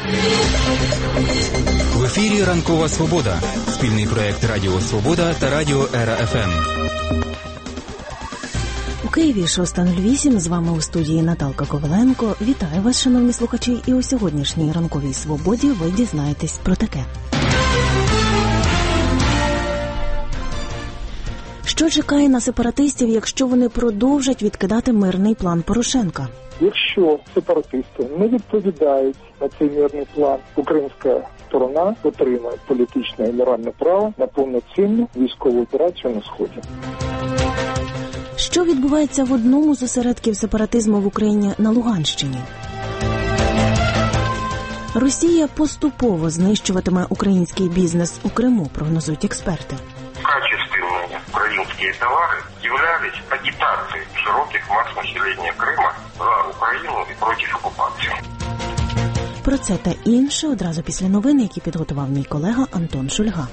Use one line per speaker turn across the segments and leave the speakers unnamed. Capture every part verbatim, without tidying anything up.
В ефірі «Ранкова Свобода» – спільний проєкт Радіо Свобода та Радіо Ера-ФМ.
У Києві шоста нуль вісім, з вами у студії Наталка Коваленко. Вітаю вас, шановні слухачі, і у сьогоднішній «Ранковій Свободі» ви дізнаєтесь про таке. Що чекає на сепаратистів, якщо вони продовжать відкидати мирний план Порошенка?
Якщо сепаратисти не відповідають на цей мирний план, українська сторона отримає політичне і моральне право на повноцінну військову операцію на Сході.
Що відбувається в одному з осередків сепаратизму в Україні на Луганщині? Росія поступово знищуватиме український бізнес у Криму, прогнозують експерти.
Качественные украинские товары являлись агитацией широких масс населения Крыма за Украину и против оккупации.
Про це та інше одразу після новин, які підготував мій колега Антон Шульга.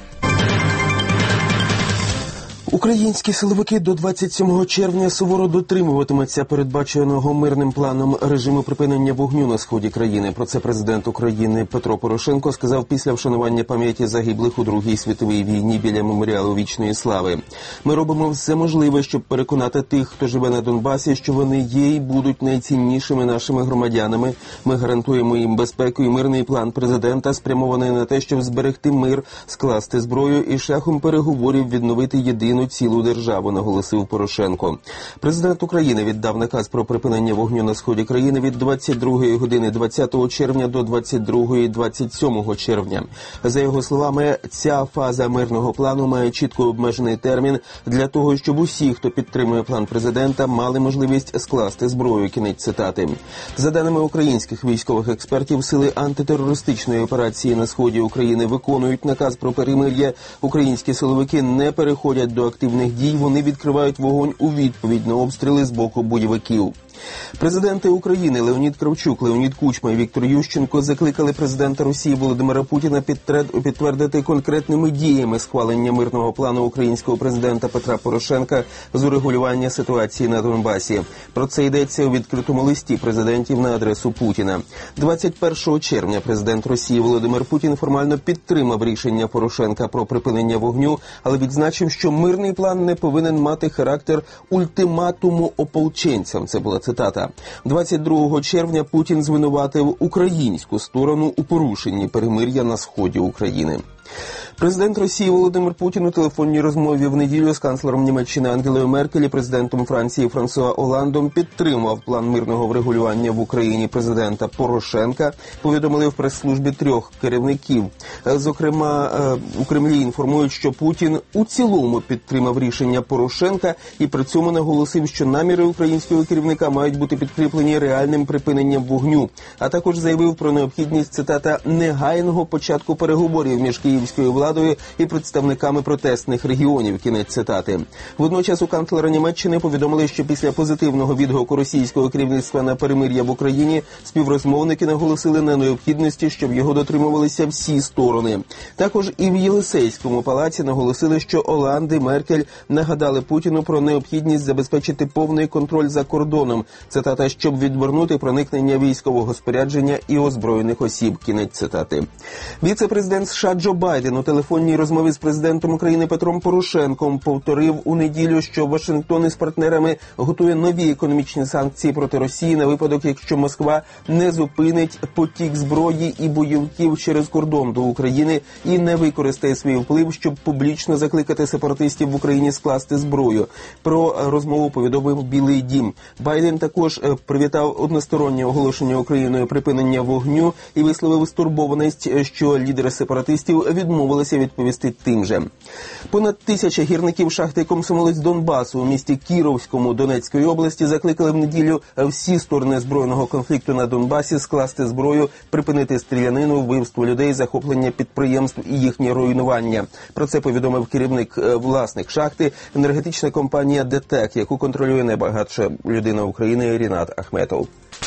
Українські силовики до двадцять сьомого червня суворо дотримуватимуться передбаченого мирним планом режиму припинення вогню на сході країни. Про це президент України Петро Порошенко сказав після вшанування пам'яті загиблих у Другій світовій війні біля меморіалу Вічної слави. Ми робимо все можливе, щоб переконати тих, хто живе на Донбасі, що вони є і будуть найціннішими нашими громадянами. Ми гарантуємо їм безпеку і мирний план президента, спрямований на те, щоб зберегти мир, скласти зброю і шляхом переговорів відновити єдину цілу державу, наголосив Порошенко. Президент України віддав наказ про припинення вогню на сході країни від двадцять другої години двадцятого червня до двадцять другої двадцять сьомого червня. За його словами, ця фаза мирного плану має чітко обмежений термін для того, щоб усі, хто підтримує план президента, мали можливість скласти зброю. Кінець цитати. За даними українських військових експертів, сили антитерористичної операції на сході України виконують наказ про перемир'я. Українські силовики не переходять до активних дій, вони відкривають вогонь у відповідь на обстріли з боку бойовиків. Президенти України Леонід Кравчук, Леонід Кучма і Віктор Ющенко закликали президента Росії Володимира Путіна підтвердити конкретними діями схвалення мирного плану українського президента Петра Порошенка з урегулювання ситуації на Донбасі. Про це йдеться у відкритому листі президентів на адресу Путіна. двадцять першого червня президент Росії Володимир Путін формально підтримав рішення Порошенка про припинення вогню, але відзначив, що мирний план не повинен мати характер ультиматуму ополченцям. Це була цитата. двадцять другого червня Путін звинуватив українську сторону у порушенні перемир'я на сході України. Президент Росії Володимир Путін у телефонній розмові в неділю з канцлером Німеччини Ангелою Меркель і президентом Франції Франсуа Оландом підтримав план мирного врегулювання в Україні президента Порошенка, повідомили в прес-службі трьох керівників. Зокрема, у Кремлі інформують, що Путін у цілому підтримав рішення Порошенка і при цьому наголосив, що наміри українського керівника мають бути підкріплені реальним припиненням вогню, а також заявив про необхідність, цитата, негайного початку переговорів між київською владою і представниками протестних регіонів. Кінець цитати. Водночас у канцлера Німеччини повідомили, що після позитивного відгуку російського керівництва на перемир'я в Україні співрозмовники наголосили на необхідності, щоб його дотримувалися всі сторони. Також і в Єлисейському палаці наголосили, що Оланд і Меркель нагадали Путіну про необхідність забезпечити повний контроль за кордоном. Цитата, щоб відвернути проникнення військового спорядження і озброєних осіб. Кінець цитати. Віце-президент США Джо Байден у телефонній розмові з президентом України Петром Порошенком повторив у неділю, що Вашингтон із партнерами готує нові економічні санкції проти Росії на випадок, якщо Москва не зупинить потік зброї і бойовиків через кордон до України і не використає свій вплив, щоб публічно закликати сепаратистів в Україні скласти зброю. Про розмову повідомив Білий дім. Байден також привітав одностороннє оголошення Україною припинення вогню і висловив стурбованість, що лідери сепаратистів відмовилися відповісти тим же. Понад тисяча гірників шахти «Комсомолець» Донбасу у місті Кіровському Донецької області закликали в неділю всі сторони збройного конфлікту на Донбасі скласти зброю, припинити стрілянину, вбивство людей, захоплення підприємств і їхнє руйнування. Про це повідомив керівник власник шахти, енергетична компанія «ДТЕК», яку контролює найбагатша людина України Рінат Ахметов.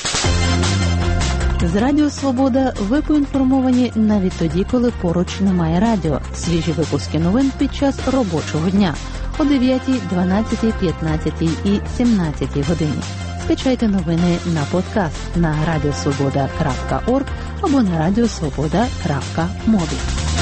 З Радіо Свобода ви поінформовані навіть тоді, коли поруч немає радіо. Свіжі випуски новин під час робочого дня о дев'ятій, дванадцятій, п'ятнадцятій і сімнадцятій годині. Скачайте новини на подкаст на радіосвобода крапка орг або на радіо свобода крапка мобі.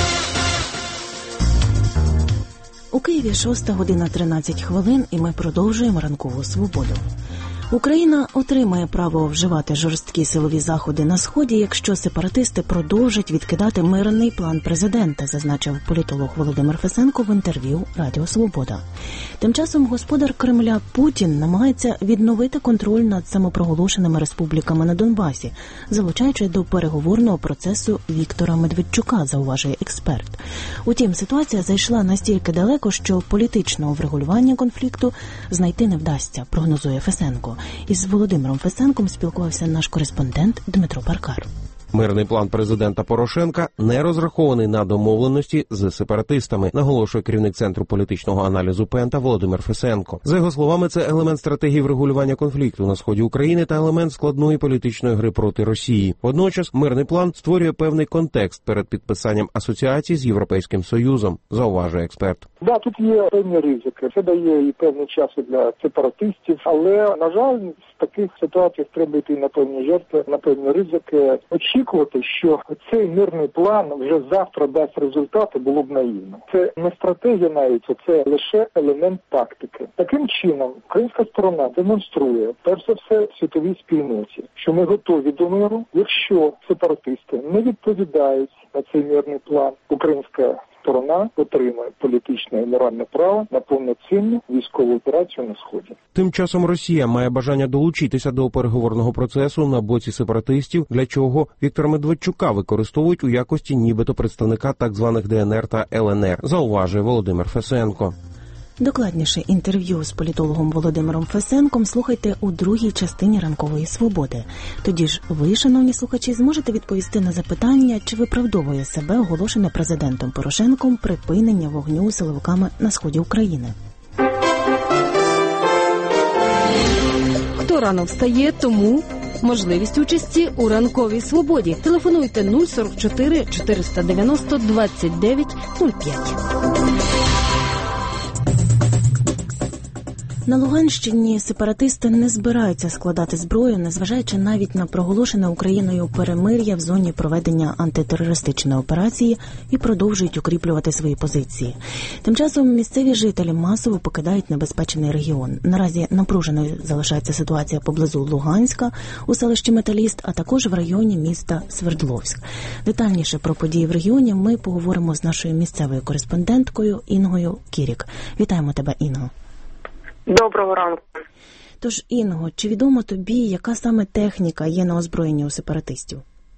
У Києві шоста година тринадцять хвилин, і ми продовжуємо ранкову свободу. Україна отримає право вживати жорсткі силові заходи на Сході, якщо сепаратисти продовжать відкидати мирний план президента, зазначив політолог Володимир Фесенко в інтерв'ю Радіо Свобода. Тим часом господар Кремля Путін намагається відновити контроль над самопроголошеними республіками на Донбасі, залучаючи до переговорного процесу Віктора Медведчука, зауважує експерт. Утім, ситуація зайшла настільки далеко, що політичного врегулювання конфлікту знайти не вдасться, прогнозує Фесенко. Із Володимиром Фесенком спілкувався наш кореспондент Дмитро Паркар.
Мирний план президента Порошенка не розрахований на домовленості з сепаратистами, наголошує керівник Центру політичного аналізу Пента Володимир Фесенко. За його словами, це елемент стратегії врегулювання конфлікту на сході України та елемент складної політичної гри проти Росії. Водночас, мирний план створює певний контекст перед підписанням асоціації з Європейським Союзом, зауважує експерт.
Да, тут є певні ризики. Це дає і певний час для сепаратистів, але, на жаль, в таких ситуаціях треба йти на певні жертви, на певні ризики. Очікувати, що цей мирний план вже завтра дасть результати, було б наївно. Це не стратегія навіть, це лише елемент тактики. Таким чином, українська сторона демонструє, перш за все, світовій спільноті, що ми готові до миру, якщо сепаратисти не відповідають на цей мирний план. Українська сторона отримає політичне і моральне право на повноцінну військову операцію на Сході.
Тим часом Росія має бажання долучитися до переговорного процесу на боці сепаратистів, для чого Віктора Медведчука використовують у якості нібито представника так званих Де Ен Ер та Ел Ен Ер, зауважує Володимир Фесенко.
Докладніше інтерв'ю з політологом Володимиром Фесенком слухайте у другій частині «Ранкової свободи». Тоді ж ви, шановні слухачі, зможете відповісти на запитання, чи виправдовує себе оголошене президентом Порошенком припинення вогню силовиками на сході України.
Хто рано встає, тому можливість участі у «Ранковій свободі». Телефонуйте нуль сорок чотири чотириста дев'яносто двадцять дев'ять нуль п'ять.
На Луганщині сепаратисти не збираються складати зброю, незважаючи навіть на проголошене Україною перемир'я в зоні проведення антитерористичної операції, і продовжують укріплювати свої позиції. Тим часом місцеві жителі масово покидають небезпечний регіон. Наразі напруженою залишається ситуація поблизу Луганська, у селищі Металіст, а також в районі міста Свердловськ. Детальніше про події в регіоні ми поговоримо з нашою місцевою кореспонденткою Інгою Кірік. Вітаємо тебе, Інго.
Доброго ранку.
Тож, Інго, чи відомо тобі, яка саме техніка є на озброєнні у сепаратистів?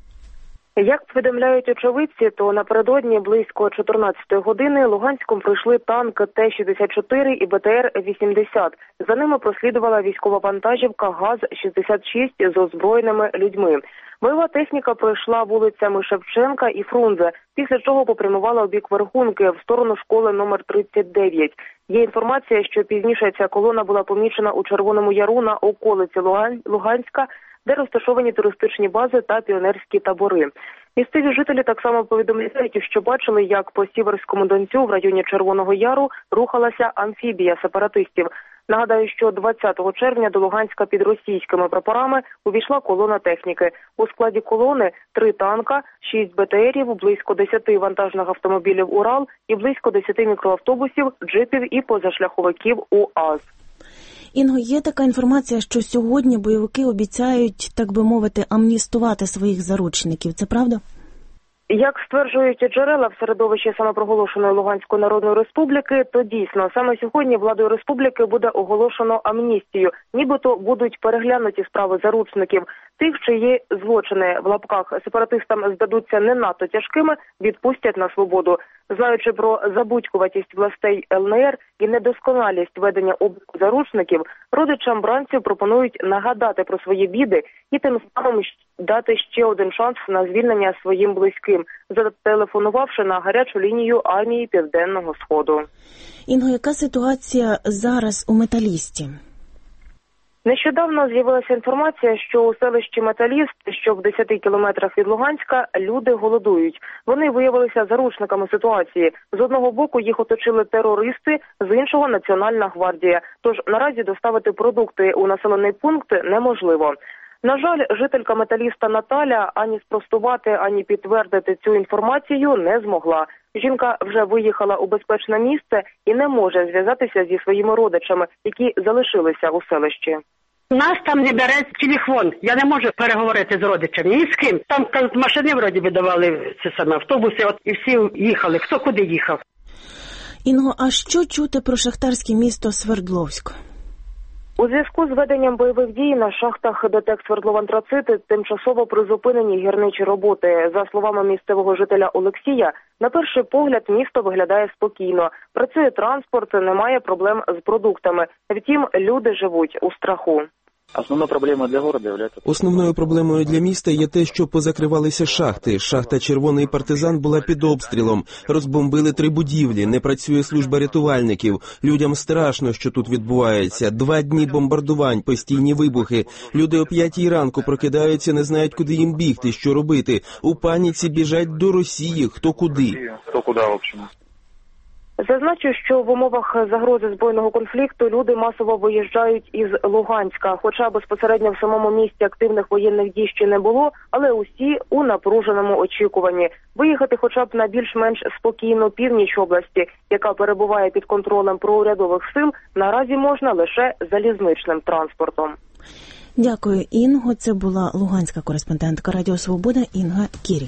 Як повідомляють очевидці, то напередодні близько чотирнадцятої години Луганськом пройшли танки Те шістдесят чотири і Бе Те Ер вісімдесят. За ними прослідувала військова вантажівка ГАЗ шістдесят шість з озброєними людьми. Бойова техніка пройшла вулицями Шевченка і Фрунзе, після чого попрямувала у бік Верхунки в сторону школи номер тридцять дев'ять. Є інформація, що пізніше ця колона була помічена у Червоному Яру на околиці Луганська, де розташовані туристичні бази та піонерські табори. Місцеві жителі так само повідомляють, що бачили, як по Сіверському Донцю в районі Червоного Яру рухалася амфібія сепаратистів. Нагадаю, що двадцятого червня до Луганська під російськими прапорами увійшла колона техніки. У складі колони три танка, шість Бе Те Ерів, близько десяти вантажних автомобілів «Урал» і близько десяти мікроавтобусів, джипів і позашляховиків УАЗ.
Інго, є така інформація, що сьогодні бойовики обіцяють, так би мовити, амністувати своїх заручників. Це правда?
Як стверджують джерела в середовищі самопроголошеної Луганської Народної Республіки, то дійсно саме сьогодні владою республіки буде оголошено амністію. Нібито будуть переглянуті справи заручників. Тих, чиї злочини в лапках сепаратистам здадуться не надто тяжкими, відпустять на свободу. Знаючи про забудькуватість властей Ел Ен Ер і недосконалість ведення обліку заручників, родичам бранців пропонують нагадати про свої біди і тим самим дати ще один шанс на звільнення своїм близьким, зателефонувавши на гарячу лінію армії Південного Сходу.
Інго, яка ситуація зараз у Металісті?
Нещодавно з'явилася інформація, що у селищі Металіст, що в десяти кілометрах від Луганська, люди голодують. Вони виявилися заручниками ситуації. З одного боку їх оточили терористи, з іншого – Національна гвардія. Тож наразі доставити продукти у населений пункт неможливо. На жаль, жителька Металіста Наталя ані спростувати, ані підтвердити цю інформацію не змогла. Жінка вже виїхала у безпечне місце і не може зв'язатися зі своїми родичами, які залишилися у селищі.
Нас там не бере телефон. Я не можу переговорити з родичами. Ні з ким. Там машини вроді видавали ці самі автобуси, от і всі їхали. Хто куди їхав.
Інго, а що чути про шахтарське місто Свердловськ?
У зв'язку з веденням бойових дій на шахтах ДТЕК Свердловантрацити тимчасово призупинені гірничі роботи. За словами місцевого жителя Олексія, на перший погляд місто виглядає спокійно. Працює транспорт, немає проблем з продуктами. Втім, люди живуть у страху.
Основна проблема для города являється...
Основною проблемою для міста є те, що позакривалися шахти. Шахта «Червоний партизан» була під обстрілом. Розбомбили три будівлі, не працює служба рятувальників. Людям страшно, що тут відбувається. Два дні бомбардувань, постійні вибухи. Люди о п'ятій ранку прокидаються, не знають, куди їм бігти, що робити. У паніці біжать до Росії, хто куди.
Хто куди, в общем.
Зазначу, що в умовах загрози збройного конфлікту люди масово виїжджають із Луганська. Хоча безпосередньо в самому місті активних воєнних дій ще не було, але усі у напруженому очікуванні. Виїхати хоча б на більш-менш спокійну північ області, яка перебуває під контролем проурядових сил, наразі можна лише залізничним транспортом.
Дякую, Інго. Це була луганська кореспондентка Радіо Свобода Інга Кірік.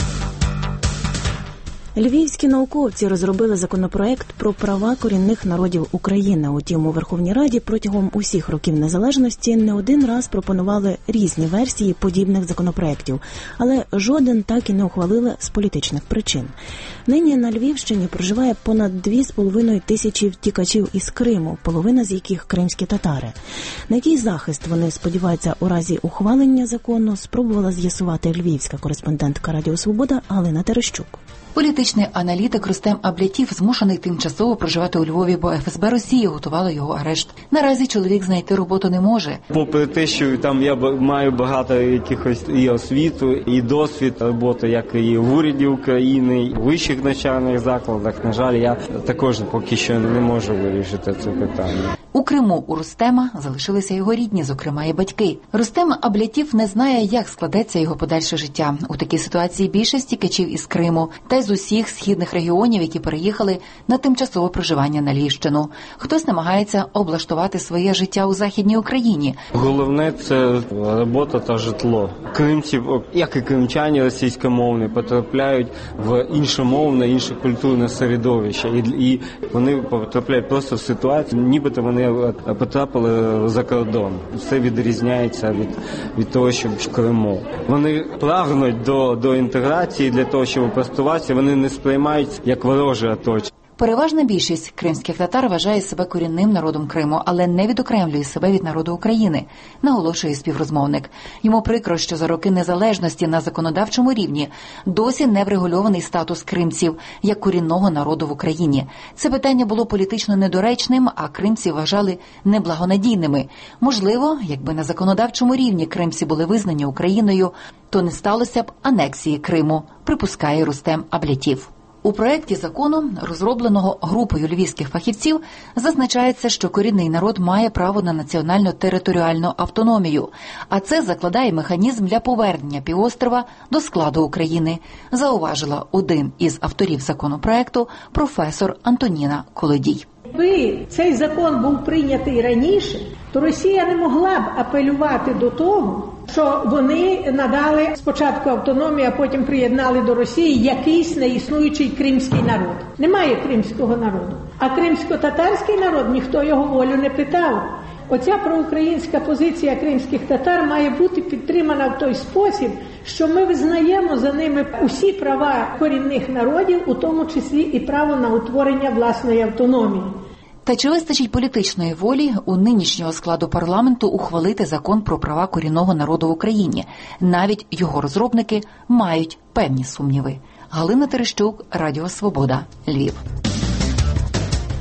Львівські науковці розробили законопроект про права корінних народів України. Утім, у Верховній Раді протягом усіх років незалежності не один раз пропонували різні версії подібних законопроектів, але жоден так і не ухвалили з політичних причин. Нині на Львівщині проживає понад дві з половиною тисячі втікачів із Криму, половина з яких кримські татари. На який захист вони сподіваються у разі ухвалення закону, спробувала з'ясувати львівська кореспондентка Радіо Свобода Галина Терещук.
Політичний аналітик Рустем Аблятів змушений тимчасово проживати у Львові, бо еф ес бе Росії готувало його арешт. Наразі чоловік знайти роботу не може.
Попри те, що там я маю багато якихось і освіту, і досвід роботи, як і в уряді України, і в вищих навчальних закладах, на жаль, я також поки що не можу вирішити це питання.
У Криму у Рустема залишилися його рідні, зокрема і батьки. Рустем Аблятів не знає, як складеться його подальше життя. У такій ситуації більшість втікачів із Криму та й з усіх східних регіонів, які переїхали на тимчасове проживання на Львівщину. Хтось намагається облаштувати своє життя у Західній Україні.
Головне – це робота та житло. Кримці, як і кримчані російськомовні, потрапляють в іншомовне, інше культурне середовище. І, і вони потрапляють просто в ситуацію, нібито вони потрапили за кордон. Все відрізняється від, від того, що в Криму. Вони прагнуть до, до інтеграції для того, щоб простуватися, вони не сприймають як вороже оточення.
Переважна більшість кримських татар вважає себе корінним народом Криму, але не відокремлює себе від народу України, наголошує співрозмовник. Йому прикро, що за роки незалежності на законодавчому рівні досі не врегульований статус кримців як корінного народу в Україні. Це питання було політично недоречним, а кримці вважали неблагонадійними. Можливо, якби на законодавчому рівні кримці були визнані Україною, то не сталося б анексії Криму, припускає Рустем Аблятів. У проєкті закону, розробленого групою львівських фахівців, зазначається, що корінний народ має право на національну територіальну автономію, а це закладає механізм для повернення півострова до складу України, зауважила один із авторів законопроекту професор Антоніна Колодій.
Якби цей закон був прийнятий раніше, то Росія не могла б апелювати до того, що вони надали спочатку автономію, а потім приєднали до Росії якийсь неіснуючий кримський народ. Немає кримського народу. А кримсько-татарський народ, ніхто його волю не питав. Оця проукраїнська позиція кримських татар має бути підтримана в той спосіб, що ми визнаємо за ними усі права корінних народів, у тому числі і право на утворення власної автономії.
Та чи вистачить політичної волі у нинішнього складу парламенту ухвалити закон про права корінного народу в Україні? Навіть його розробники мають певні сумніви. Галина Терещук, Радіо Свобода, Львів.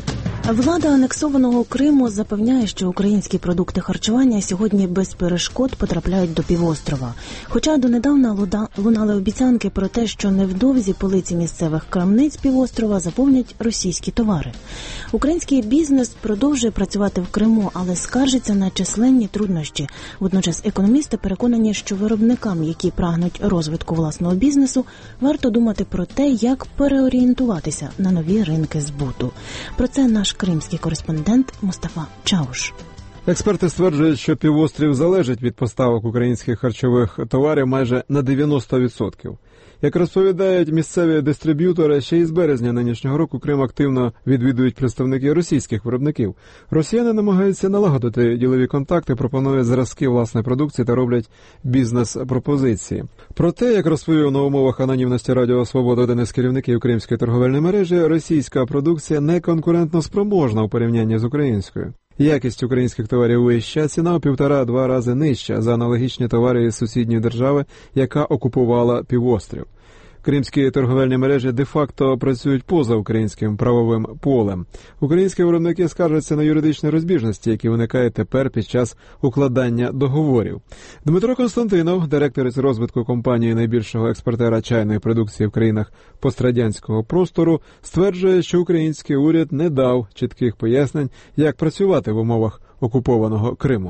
Влада анексованого Криму запевняє, що українські продукти харчування сьогодні без перешкод потрапляють до півострова. Хоча донедавна лунали обіцянки про те, що невдовзі полиці місцевих крамниць півострова заповнять російські товари. Український бізнес продовжує працювати в Криму, але скаржиться на численні труднощі. Водночас економісти переконані, що виробникам, які прагнуть розвитку власного бізнесу, варто думати про те, як переорієнтуватися на нові ринки збуту. Про це наш кримський кореспондент Мустафа Чауш.
Експерти стверджують, що півострів залежить від поставок українських харчових товарів майже на дев'яносто відсотків. Як розповідають місцеві дистриб'ютори, ще із березня нинішнього року Крим активно відвідують представники російських виробників. Росіяни намагаються налагодити ділові контакти, пропонують зразки власної продукції та роблять бізнес-пропозиції. Проте, як розповів на умовах анонімності Радіо Свобода один із керівників кримської торговельної мережі, російська продукція не конкурентно спроможна у порівнянні з українською. Якість українських товарів вища, ціна у півтора-два рази нижча за аналогічні товари із сусідньої держави, яка окупувала півострів. Кримські торговельні мережі де-факто працюють поза українським правовим полем. Українські виробники скаржаться на юридичні розбіжності, які виникають тепер під час укладання договорів. Дмитро Константинов, директор із розвитку компанії найбільшого експортера чайної продукції в країнах пострадянського простору, стверджує, що український уряд не дав чітких пояснень, як працювати в умовах окупованого Криму.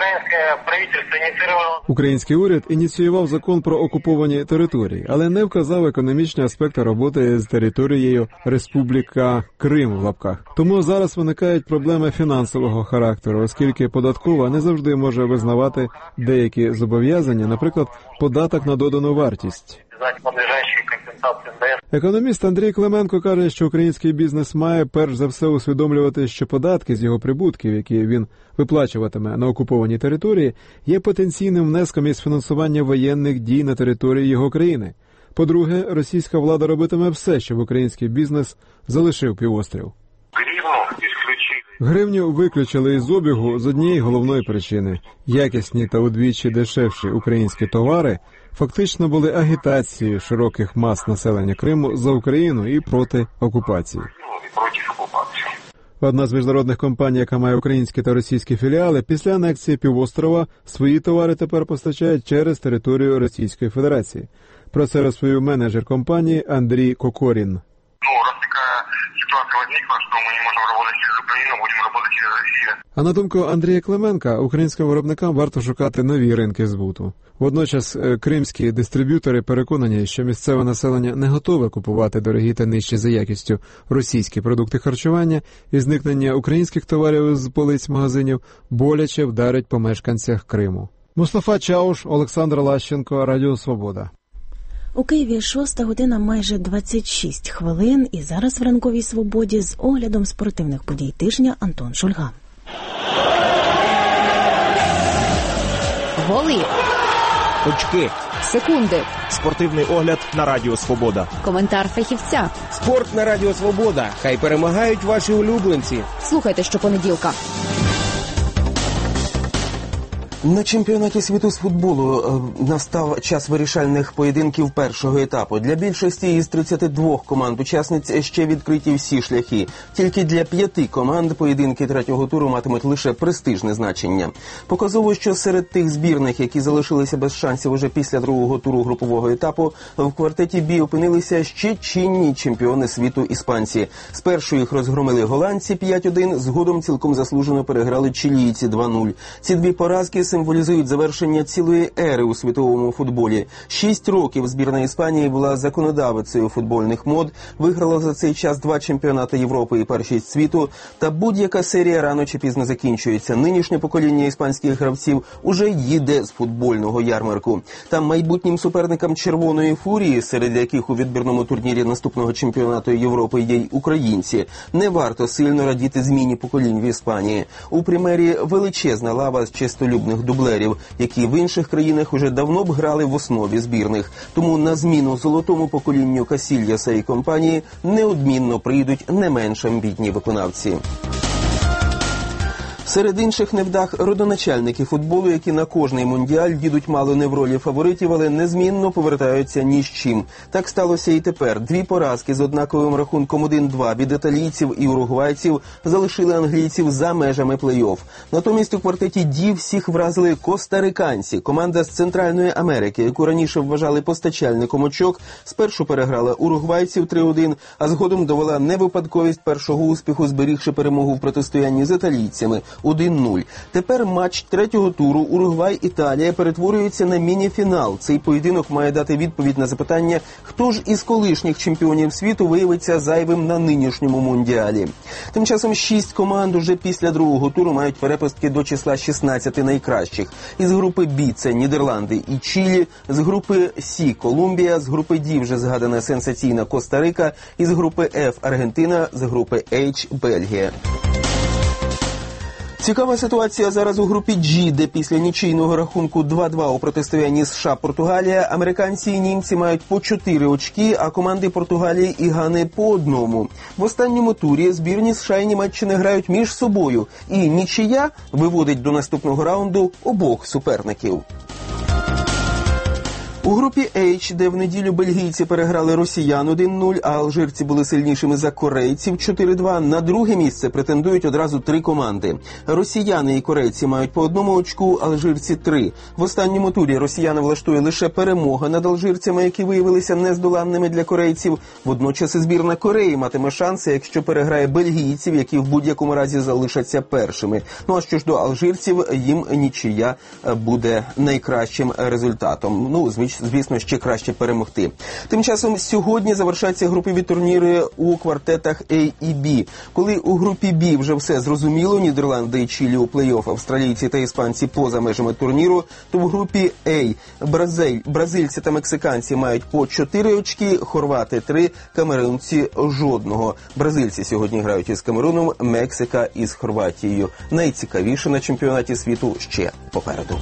Український уряд ініціював закон про окуповані території, але не вказав економічні аспекти роботи з територією Республіка Крим в лапках. Тому зараз виникають проблеми фінансового характеру, оскільки податкова не завжди може визнавати деякі зобов'язання, наприклад, податок на додану вартість. Економіст Андрій Клименко каже, що український бізнес має перш за все усвідомлювати, що податки з його прибутків, які він виплачуватиме на окупованій території, є потенційним внеском із фінансування воєнних дій на території його країни. По-друге, російська влада робитиме все, щоб український бізнес залишив півострів. Гривню виключили із обігу з однієї головної причини. Якісні та удвічі дешевші українські товари фактично були агітацією широких мас населення Криму за Україну і проти окупації. Одна з міжнародних компаній, яка має українські та російські філіали, після анексії півострова свої товари тепер постачають через територію Російської Федерації. Про це розповів менеджер компанії Андрій Кокорін. А на думку Андрія Клименка, українським виробникам варто шукати нові ринки збуту. Водночас кримські дистриб'ютори переконані, що місцеве населення не готове купувати дорогі та нижчі за якістю російські продукти харчування, і зникнення українських товарів з полиць магазинів боляче вдарить по мешканцях Криму. Мустафа Чауш, Олександр Лащенко, Радіо Свобода.
У Києві шоста година майже двадцять шість хвилин, і зараз в ранковій свободі з оглядом спортивних подій тижня Антон Шульга.
Голи.
Очки.
Секунди.
Спортивний огляд на Радіо Свобода.
Коментар фахівця.
Спорт на Радіо Свобода. Хай перемагають ваші улюбленці.
Слухайте щопонеділка.
На чемпіонаті світу з футболу настав час вирішальних поєдинків першого етапу. Для більшості із тридцяти двох команд-учасниць ще відкриті всі шляхи. Тільки для п'яти команд поєдинки третього туру матимуть лише престижне значення. Показово, що серед тих збірних, які залишилися без шансів уже після другого туру групового етапу, в квартеті «Бі» опинилися ще чинні чемпіони світу іспанці. Спершу їх розгромили голландці п'ять один, згодом цілком заслужено переграли чилійці два нуль. Ці дві поразки символізують завершення цілої ери у світовому футболі. Шість років збірна Іспанії була законодавицею футбольних мод, виграла за цей час два чемпіонати Європи і першість світу, та будь-яка серія рано чи пізно закінчується. Нинішнє покоління іспанських гравців уже їде з футбольного ярмарку. Там майбутнім суперникам «Червоної фурії», серед яких у відбірному турнірі наступного чемпіонату Європи є й українці, не варто сильно радіти зміні поколінь в Іспанії. У Примері величезна лава з чистолюбних дублерів, які в інших країнах уже давно б грали в основі збірних. Тому на зміну золотому поколінню Касільяса і компанії неодмінно прийдуть не менш амбітні виконавці. Серед інших невдах – родоначальники футболу, які на кожний мундіаль їдуть мало не в ролі фаворитів, але незмінно повертаються ні з чим. Так сталося і тепер. Дві поразки з однаковим рахунком один-два від італійців і уругвайців залишили англійців за межами плей-офф. Натомість у квартеті «Ді» всіх вразили костариканці. Команда з Центральної Америки, яку раніше вважали постачальником очок, спершу переграла уругвайців три-один, а згодом довела невипадковість першого успіху, зберігши перемогу в протистоянні з італійцями один-нуль. Тепер матч третього туру Уругвай-Італія перетворюється на міні-фінал. Цей поєдинок має дати відповідь на запитання, хто ж із колишніх чемпіонів світу виявиться зайвим на нинішньому мундіалі. Тим часом шість команд уже після другого туру мають перепустки до числа шістнадцяти найкращих. Із групи «Бі» – це Нідерланди і Чилі, з групи «Сі» – Колумбія, з групи «Ді» вже згадана сенсаційна Коста-Рика, із групи «Ф» – Аргентина, з групи «H» – Бельгія. Цікава ситуація зараз у групі «Джі», де після нічийного рахунку два-два у протистоянні США-Португалія американці і німці мають по чотири очки, а команди Португалії і Гани по одному. В останньому турі збірні США і Німеччини грають між собою, і нічия виводить до наступного раунду обох суперників. У групі H, де в неділю бельгійці переграли росіян один-нуль, а алжирці були сильнішими за корейців чотири-два, на друге місце претендують одразу три команди. Росіяни і корейці мають по одному очку, алжирці – три. В останньому турі росіяни влаштує лише перемога над алжирцями, які виявилися нездоланними для корейців. Водночас і збірна Кореї матиме шанси, якщо переграє бельгійців, які в будь-якому разі залишаться першими. Ну а що ж до алжирців, їм нічия буде найкращим результатом. Ну, звісно, ще краще перемогти. Тим часом сьогодні завершаться групові турніри у квартетах А і Б. Коли у групі Б вже все зрозуміло, Нідерланди і Чилі у плей-офф, австралійці та іспанці поза межами турніру, то в групі А Бразиль, бразильці та мексиканці мають по чотири очки, хорвати – три, камерунці – жодного. Бразильці сьогодні грають із Камеруном, Мексика із Хорватією. Найцікавіше на чемпіонаті світу ще попереду.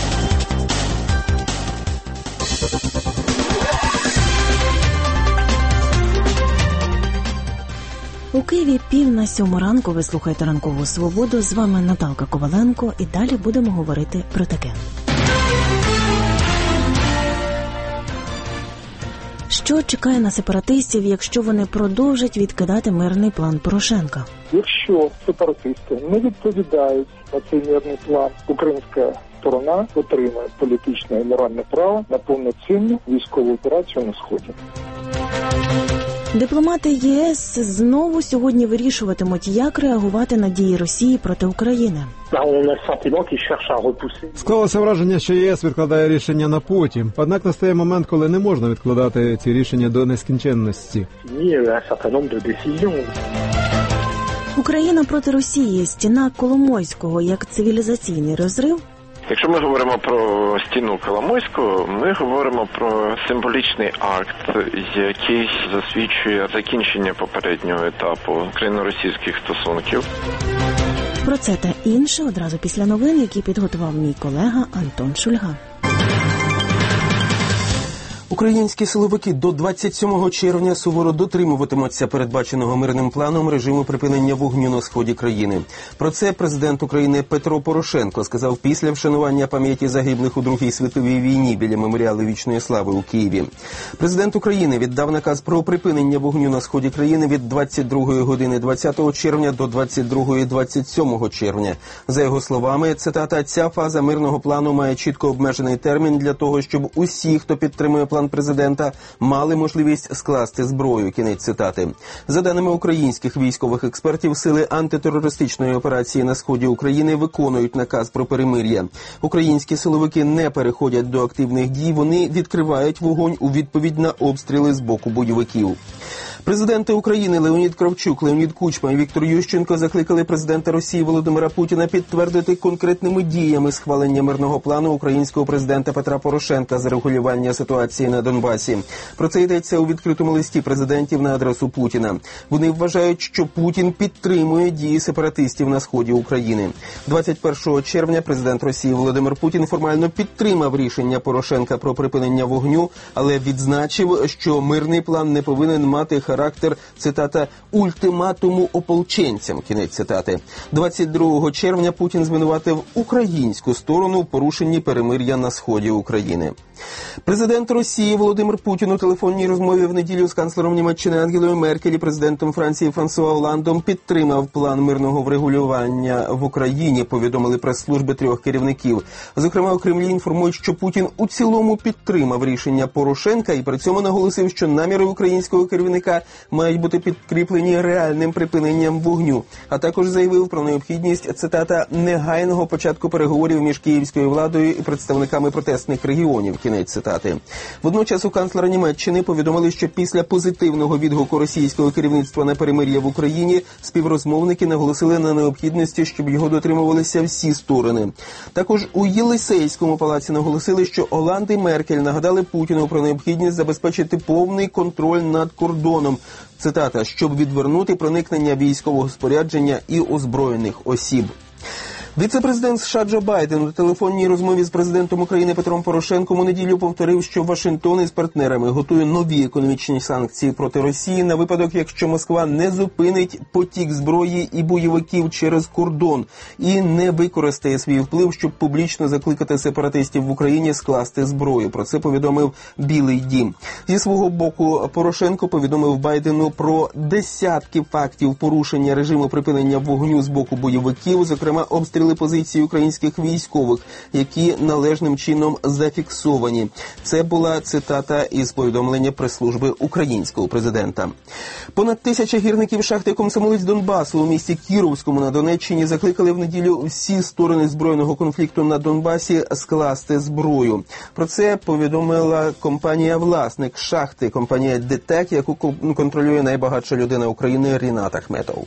У Києві пів на сьому ранку. Ви слухаєте «Ранкову свободу». З вами Наталка Коваленко. І далі будемо говорити про таке. Що чекає на сепаратистів, якщо вони продовжать відкидати мирний план Порошенка?
Якщо сепаратисти не відповідають на цей мирний план, українська сторона отримає політичне і моральне право на повноцінну військову операцію на Сході.
Дипломати ЄС знову сьогодні вирішуватимуть, як реагувати на дії Росії проти України.
Склалося враження, що ЄС відкладає рішення на потім. Однак настає момент, коли не можна відкладати ці рішення до нескінченності.
Україна проти Росії. Стіна Коломойського як цивілізаційний розрив.
Якщо ми говоримо про стіну Коломойського, ми говоримо про символічний акт, який засвідчує закінчення попереднього етапу україно-російських стосунків.
Про це та інше одразу після новин, які підготував мій колега Антон Шульга.
Українські силовики до двадцять сьомого червня суворо дотримуватимуться передбаченого мирним планом режиму припинення вогню на сході країни. Про це президент України Петро Порошенко сказав після вшанування пам'яті загиблих у Другій світовій війні біля меморіалу Вічної слави у Києві. Президент України віддав наказ про припинення вогню на сході країни від двадцять другої години двадцятого червня до двадцять другої двадцять сьомого червня. За його словами, цитата, «Ця фаза мирного плану має чітко обмежений термін для того, щоб усі, хто підтримує план президента, мали можливість скласти зброю». Кінець цитати. За даними українських військових експертів, сили антитерористичної операції на сході України виконують наказ про перемир'я. Українські силовики не переходять до активних дій, вони відкривають вогонь у відповідь на обстріли з боку бойовиків. Президенти України Леонід Кравчук, Леонід Кучма і Віктор Ющенко закликали президента Росії Володимира Путіна підтвердити конкретними діями схвалення мирного плану українського президента Петра Порошенка з регулювання ситуації на Донбасі. Про це йдеться у відкритому листі президентів на адресу Путіна. Вони вважають, що Путін підтримує дії сепаратистів на сході України. двадцять першого червня президент Росії Володимир Путін формально підтримав рішення Порошенка про припинення вогню, але відзначив, що мирний план не повинен мати мати характер, цитата, ультиматуму ополченцям, кінець цитати. двадцять другого червня Путін звинуватив українську сторону в порушенні перемир'я на сході України. Президент Росії Володимир Путін у телефонній розмові в неділю з канцлером Німеччини Ангелою Меркель і президентом Франції Франсуа Оландом підтримав план мирного врегулювання в Україні, повідомили прес-служби трьох керівників. Зокрема, у Кремлі інформують, що Путін у цілому підтримав рішення Порошенка і при цьому наголосив, що наміри українського керівника мають бути підкріплені реальним припиненням вогню. А також заявив про необхідність, цитата, негайного початку переговорів між київською владою і представниками протестних регіонів, кінець цитати. Водночас у канцлера Німеччини повідомили, що після позитивного відгуку російського керівництва на перемир'я в Україні співрозмовники наголосили на необхідності, щоб його дотримувалися всі сторони. Також у Єлисейському палаці наголосили, що Оланд і Меркель нагадали Путіну про необхідність забезпечити повний контроль над кордоном, цитата, щоб відвернути проникнення військового спорядження і озброєних осіб. Віце-президент США Джо Байден у телефонній розмові з президентом України Петром Порошенком у неділю повторив, що Вашингтон із партнерами готує нові економічні санкції проти Росії на випадок, якщо Москва не зупинить потік зброї і бойовиків через кордон і не використає свій вплив, щоб публічно закликати сепаратистів в Україні скласти зброю. Про це повідомив Білий дім. Зі свого боку Порошенко повідомив Байдену про десятки фактів порушення режиму припинення вогню з боку бойовиків, зокрема обстріл позиції українських військових, які належним чином зафіксовані. Це була цитата із повідомлення прес-служби українського президента. Понад тисяча гірників шахти «Комсомолець Донбасу» у місті Кіровському на Донеччині закликали в неділю всі сторони збройного конфлікту на Донбасі скласти зброю. Про це повідомила компанія-власник шахти, компанія «ДТЕК», яку контролює найбагатша людина України Рінат Ахметов.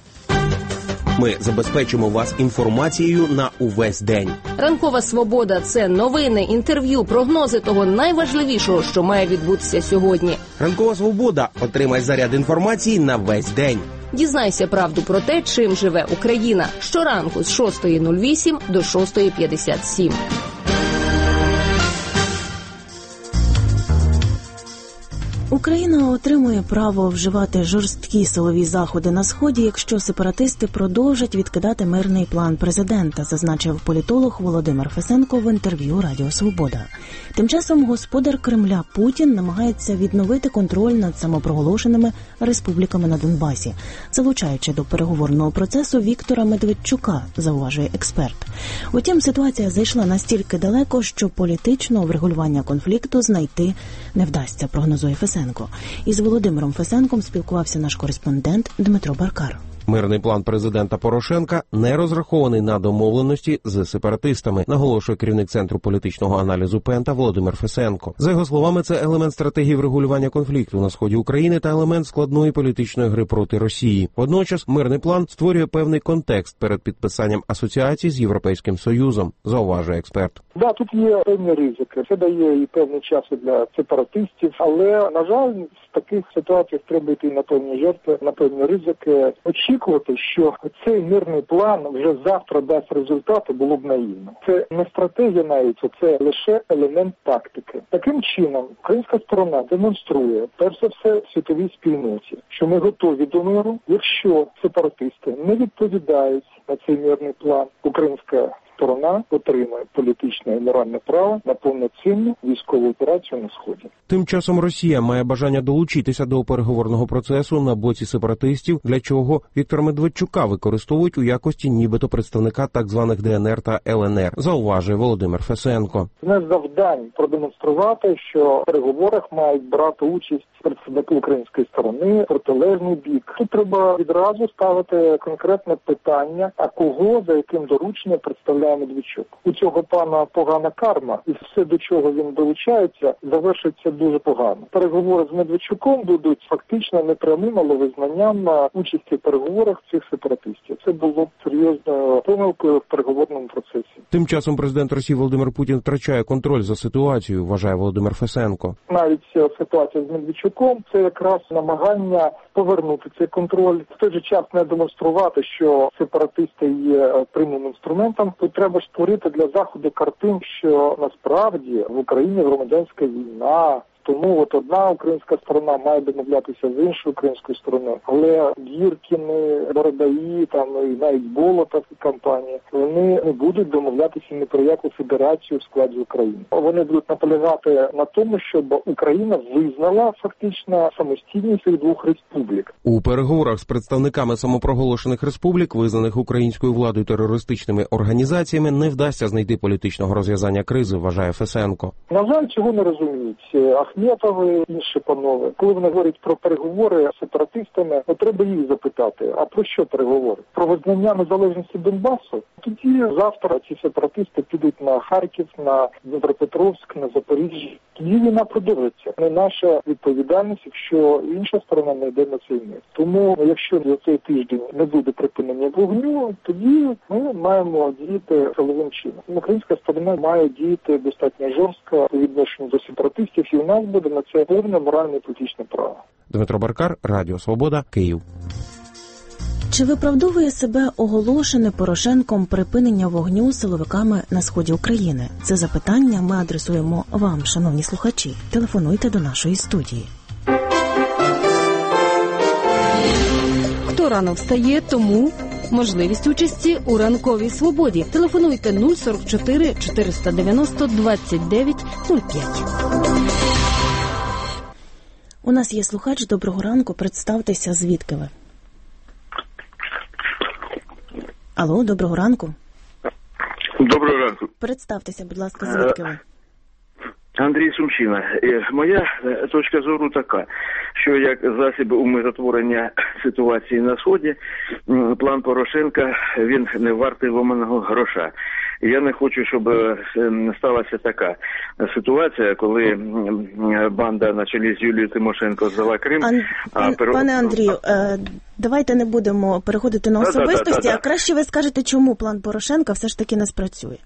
Ми забезпечимо вас інформацією на увесь день.
Ранкова свобода – це новини, інтерв'ю, прогнози того найважливішого, що має відбутися сьогодні.
Ранкова свобода. Отримай заряд інформації на весь день.
Дізнайся правду про те, чим живе Україна. Щоранку з шостої нуль вісім до шостої п'ятдесят сім.
Україна отримує право вживати жорсткі силові заходи на Сході, якщо сепаратисти продовжать відкидати мирний план президента, зазначив політолог Володимир Фесенко в інтерв'ю Радіо Свобода. Тим часом господар Кремля Путін намагається відновити контроль над самопроголошеними республіками на Донбасі, залучаючи до переговорного процесу Віктора Медведчука, зауважує експерт. Утім, ситуація зайшла настільки далеко, що політичного врегулювання конфлікту знайти не вдасться, прогнозує Фесенко. Із Володимиром Фесенком спілкувався наш кореспондент Дмитро Баркар.
Мирний план президента Порошенка не розрахований на домовленості з сепаратистами, наголошує керівник Центру політичного аналізу Пента Володимир Фесенко. За його словами, це елемент стратегії врегулювання конфлікту на сході України та елемент складної політичної гри проти Росії. Водночас, мирний план створює певний контекст перед підписанням асоціації з Європейським Союзом, зауважує експерт.
Да, тут є певні ризики. Це дає і певний час для сепаратистів, але, на жаль, в таких ситуаціях треба йти на певні жертви, на певні ризики. Очікувати, що цей мирний план вже завтра дасть результати, було б наївно. Це не стратегія навіть, це лише елемент тактики. Таким чином, українська сторона демонструє, перш за все, світовій спільноті, що ми готові до миру, якщо сепаратисти не відповідають на цей мирний план. Українська сторона отримає політичне і моральне право на повноцінну військову операцію на Сході.
Тим часом Росія має бажання долучитися до переговорного процесу на боці сепаратистів, для чого Віктора Медведчука використовують у якості нібито представника так званих Де Ен Ер та Ел Ен Ер, зауважує Володимир Фесенко.
Не завдань продемонструвати, що в переговорах мають брати участь представники української сторони, протилежний бік. Тут треба відразу ставити конкретне питання, а кого, за яким дорученням представляє Медведчук. У цього пана погана карма, і все, до чого він долучається, завершиться дуже погано. Переговори з Медведчуком будуть фактично непрямим, але визнанням участі в переговорах цих сепаратистів. Це було б серйозною помилкою в переговорному процесі.
Тим часом президент Росії Володимир Путін втрачає контроль за ситуацією, вважає Володимир Фесенко.
Навіть ситуація з Медведчуком – це якраз намагання повернути цей контроль. В той же час не демонструвати, що сепаратисти є прямим інструментом. Тут треба створити для Заходу картин, що насправді в Україні громадянська війна, Тому от одна українська сторона має домовлятися з іншою українською стороною. Але Гіркіни, Бородаї, там і навіть Болотов і компанії, вони не будуть домовлятися ні про яку федерацію в складі України. Вони будуть наполягати на тому, щоб Україна визнала фактично самостійність цих двох республік.
У переговорах з представниками самопроголошених республік, визнаних українською владою терористичними організаціями, не вдасться знайти політичного розв'язання кризи, вважає Фесенко.
На жаль, цього не розуміють Ахметови, інші панове. Коли вони говорять про переговори з сепаратистами, то треба їх запитати, а про що переговори? Про визнання незалежності Донбасу? Тоді завтра ці сепаратисти підуть на Харків, на Дніпропетровськ, на Запоріжжя. Тоді війна продовжиться. Не наша відповідальність, якщо інша сторона не йде на цей мир. Тому, якщо за цей тиждень не буде припинення вогню, тоді ми маємо діяти силовим чином. Українська сторона має діяти достатньо жорстко по відношенню до сепаратистів, і у нас буде на це повне моральне і політичне право.
Дмитро Баркар, Радіо Свобода, Київ.
Чи виправдовує себе оголошене Порошенком припинення вогню силовиками на сході України? Це запитання ми адресуємо вам, шановні слухачі. Телефонуйте до нашої студії.
Хто рано встає, тому можливість участі у ранковій свободі. Телефонуйте нуль сорок чотири чотириста дев'яносто двадцять дев'ять нуль п'ять.
У нас є слухач. Доброго ранку. Представтеся, звідки ви? Алло, доброго ранку.
Доброго ранку.
Представтеся, будь ласка, звідки ви?
Андрій Сумщина. Моя точка зору така, що як засіб умиротворення ситуації на Сході, план Порошенка, він не вартий ломаного гроша. Я не хочу, щоб сталася така ситуація, коли банда на чолі з Юлією Тимошенко здала Крим.
Ан...
А...
Пане Андрію, давайте не будемо переходити на особистості, а краще ви скажете, чому план Порошенка все ж таки не спрацює?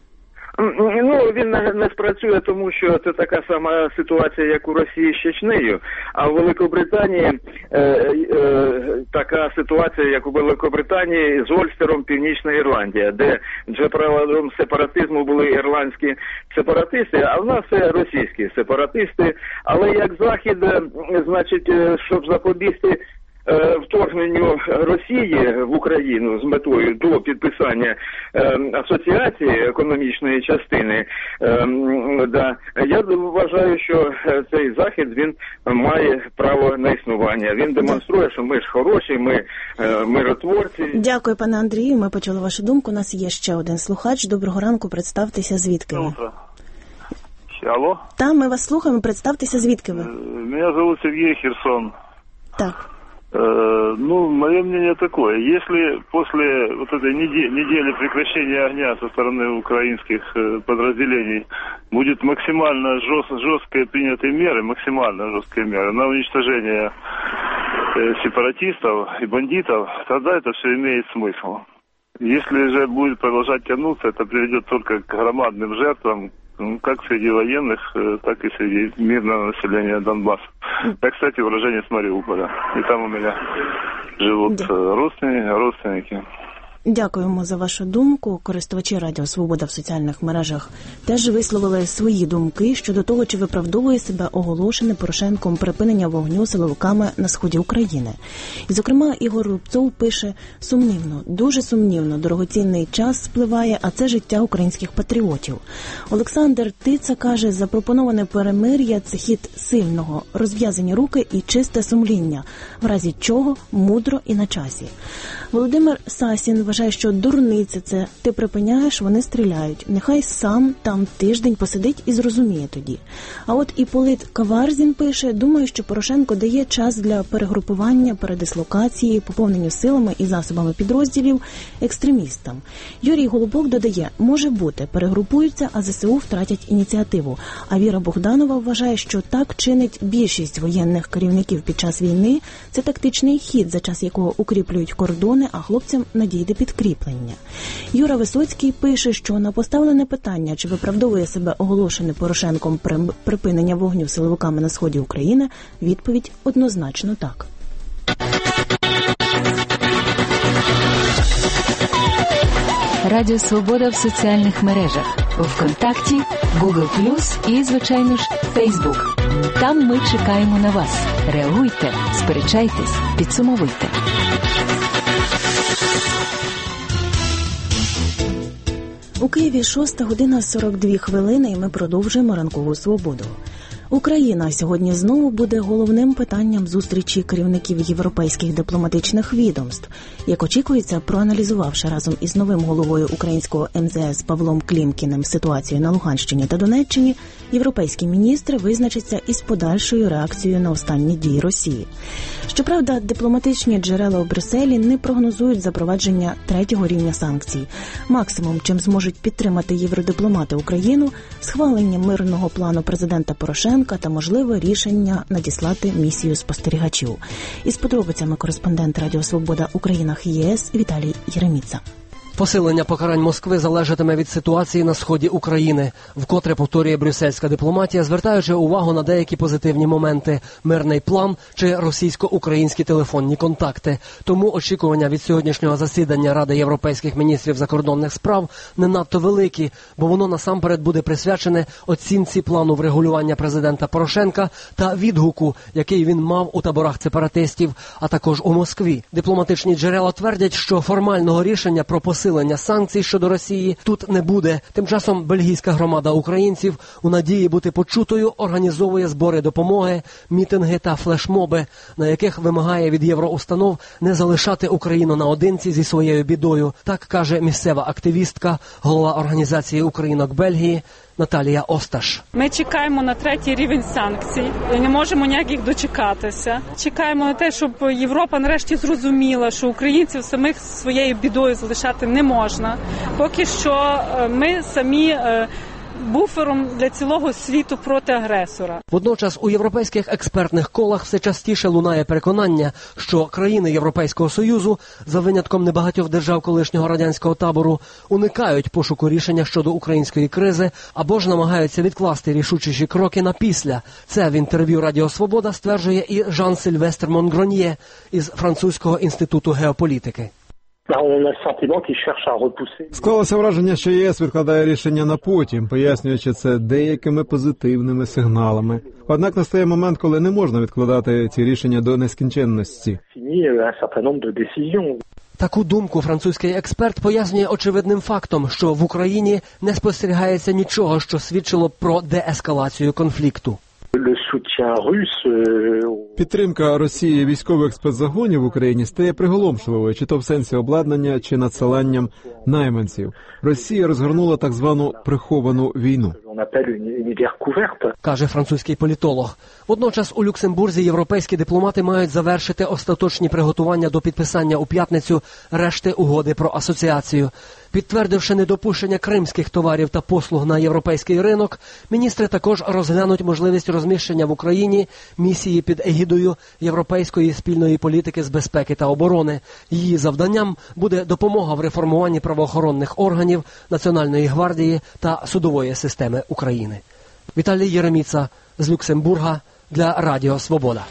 Ну, він не спрацює, тому що це така сама ситуація, як у Росії з Чечнею, а в Великобританії е, е, така ситуація, як у Великобританії з Ольстером, Північна Ірландія, де вже правилом сепаратизму були ірландські сепаратисти, а в нас це російські сепаратисти. Але як Захід, значить, щоб запобігти вторгненню Росії в Україну з метою до підписання е, асоціації економічної частини, е, да, я вважаю, що цей Захід, він має право на існування. Він демонструє, що ми ж хороші, ми е, миротворці.
Дякую, пане Андрію, ми почули вашу думку. У нас є ще один слухач. Доброго ранку, представтеся, звідки ви?
Алло?
Там, ми вас слухаємо, представтеся, звідки ви?
Меня зовут Сергей, Херсон.
Так.
Ну, мое мнение такое. Если после вот этой недели, недели прекращения огня со стороны украинских подразделений будет максимально жест, жесткие приняты меры, максимально жесткие меры на уничтожение сепаратистов и бандитов, тогда это все имеет смысл. Если же будет продолжать тянуться, это приведет только к громадным жертвам, как среди военных, так и среди мирного населения Донбасса. Я, кстати, уроженец Мариуполя. И там у меня живут родственники. родственники.
Дякуємо за вашу думку. Користувачі Радіо Свобода в соціальних мережах теж висловили свої думки щодо того, чи виправдовує себе оголошене Порошенком припинення вогню силовиками на сході України. І, зокрема, Ігор Рубцов пише: сумнівно, дуже сумнівно, дорогоцінний час спливає, а це життя українських патріотів. Олександр Тица каже: запропоноване перемир'я – це хід сильного, розв'язані руки і чисте сумління, в разі чого мудро і на часі. Володимир Сасін вважає, що дурниця це, ти припиняєш, вони стріляють. Нехай сам там тиждень посидить і зрозуміє тоді. А от Іполит Каварзін пише: думаю, що Порошенко дає час для перегрупування, передислокації, поповненню силами і засобами підрозділів екстремістам. Юрій Голубок додає: може бути, перегрупуються, а ЗСУ втратять ініціативу. А Віра Богданова вважає, що так чинить більшість воєнних керівників під час війни. Це тактичний хід, за час якого укріплюють кордони, а хлопцям надійде підкріплення. Юра Висоцький пише, що на поставлене питання, чи виправдовує себе оголошене Порошенком припинення вогню силовиками на сході України, відповідь однозначно так.
Радіо Свобода в соціальних мережах ВКонтакті, Google плюс і, звичайно ж, Facebook. Там ми чекаємо на вас. Реагуйте, сперечайтесь, підсумовуйте.
У Києві шоста година сорок дві хвилини, і ми продовжуємо ранкову свободу. Україна сьогодні знову буде головним питанням зустрічі керівників європейських дипломатичних відомств. Як очікується, проаналізувавши разом із новим головою українського ем зе ес Павлом Клімкіним ситуацію на Луганщині та Донеччині, європейські міністри визначаться із подальшою реакцією на останні дії Росії. Щоправда, дипломатичні джерела у Брюсселі не прогнозують запровадження третього рівня санкцій. Максимум, чим зможуть підтримати євродипломати Україну, схвалення мирного плану президента Порошенка та можливе рішення надіслати місію спостерігачів. Із подробицями кореспондент Радіо Свобода у країнах ЄС Віталій Єреміца.
Посилення покарань Москви залежатиме від ситуації на сході України. Вкотре повторює брюссельська дипломатія, звертаючи увагу на деякі позитивні моменти – мирний план чи російсько-українські телефонні контакти. Тому очікування від сьогоднішнього засідання Ради європейських міністрів закордонних справ не надто великі, бо воно насамперед буде присвячене оцінці плану врегулювання президента Порошенка та відгуку, який він мав у таборах сепаратистів, а також у Москві. Дипломатичні джерела твердять, що формального рішення про посилення санкцій щодо Росії тут не буде. Тим часом бельгійська громада українців у надії бути почутою організовує збори допомоги, мітинги та флешмоби, на яких вимагає від євроустанов не залишати Україну наодинці зі своєю бідою. Так каже місцева активістка, голова організації українок Бельгії Наталія Осташ.
Ми чекаємо на третій рівень санкцій, не можемо ніяк їх дочекатися. Чекаємо на те, щоб Європа нарешті зрозуміла, що українців самих своєю бідою залишати не можна. Поки що ми самі буфером для цілого світу проти агресора.
Водночас у європейських експертних колах все частіше лунає переконання, що країни Європейського Союзу, за винятком небагатьох держав колишнього радянського табору, уникають пошуку рішення щодо української кризи або ж намагаються відкласти рішучіші кроки на після. Це в інтерв'ю Радіо Свобода стверджує і Жан-Сильвестр Монгроньє із Французького інституту геополітики.
Склалося враження, що ЄС відкладає рішення на потім, пояснюючи це деякими позитивними сигналами. Однак настає момент, коли не можна відкладати ці рішення до нескінченності.
Таку думку французький експерт пояснює очевидним фактом, що в Україні не спостерігається нічого, що свідчило б про деескалацію конфлікту.
Підтримка Росії військових спецзагонів в Україні стає приголомшливою, чи то в сенсі обладнання, чи надсиланням найманців. Росія розгорнула так звану приховану війну,
каже французький політолог. Водночас у Люксембурзі європейські дипломати мають завершити остаточні приготування до підписання у п'ятницю решти угоди про асоціацію. Підтвердивши недопущення кримських товарів та послуг на європейський ринок, міністри також розглянуть можливість розміщення в Україні місії під егідою Європейської спільної політики з безпеки та оборони. Її завданням буде допомога в реформуванні правоохоронних органів, Національної гвардії та судової системи України. Віталій Єреміца з Люксембурга для Радіо Свобода.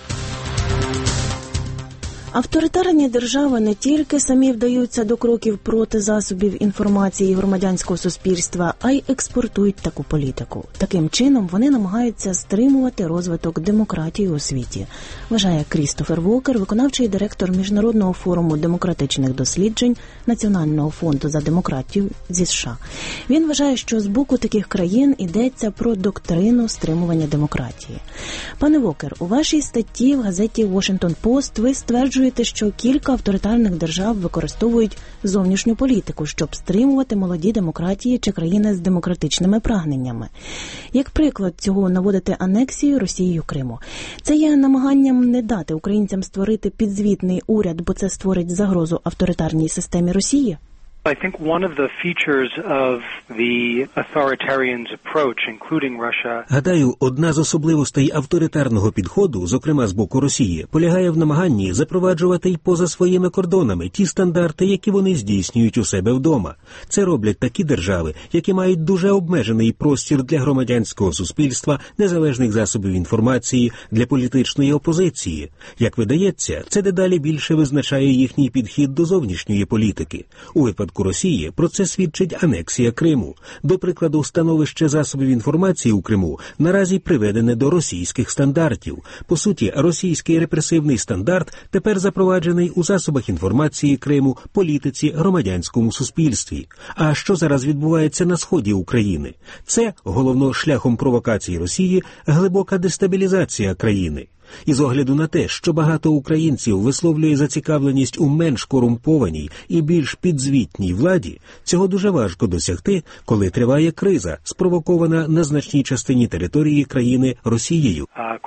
Авторитарні держави не тільки самі вдаються до кроків проти засобів інформації і громадянського суспільства, а й експортують таку політику. Таким чином вони намагаються стримувати розвиток демократії у світі, вважає Крістофер Вокер, виконавчий директор Міжнародного форуму демократичних досліджень Національного фонду за демократію зі США. Він вважає, що з боку таких країн йдеться про доктрину стримування демократії. Пане Вокер, у вашій статті в газеті Washington Post ви стверджуєте, що кілька авторитарних держав використовують зовнішню політику, щоб стримувати молоді демократії чи країни з демократичними прагненнями. Як приклад цього наводите анексію Росією Криму. Це є намаганням не дати українцям створити підзвітний уряд, бо це створить загрозу авторитарній системі Росії?
I think one of the features of the authoritarian's approach, including Russia.
Гадаю, одна з особливостей авторитарного підходу, зокрема з боку Росії, полягає в намаганні запроваджувати й поза своїми кордонами ті стандарти, які вони здійснюють у себе вдома. Це роблять такі держави, які мають дуже обмежений простір для громадянського суспільства, незалежних засобів інформації, для політичної опозиції. Як видається, це дедалі більше визначає їхній підхід до зовнішньої політики. У випадку боку Росії про це свідчить анексія Криму. До прикладу, становище засобів інформації у Криму наразі приведене до російських стандартів. По суті, російський репресивний стандарт тепер запроваджений у засобах інформації Криму, політиці, громадянському суспільстві. А що зараз відбувається на сході України? Це, головно шляхом провокації Росії, глибока дестабілізація країни. І з огляду на те, що багато українців висловлює зацікавленість у менш корумпованій і більш підзвітній владі, цього дуже важко досягти, коли триває криза, спровокована на значній частині території країни Росією.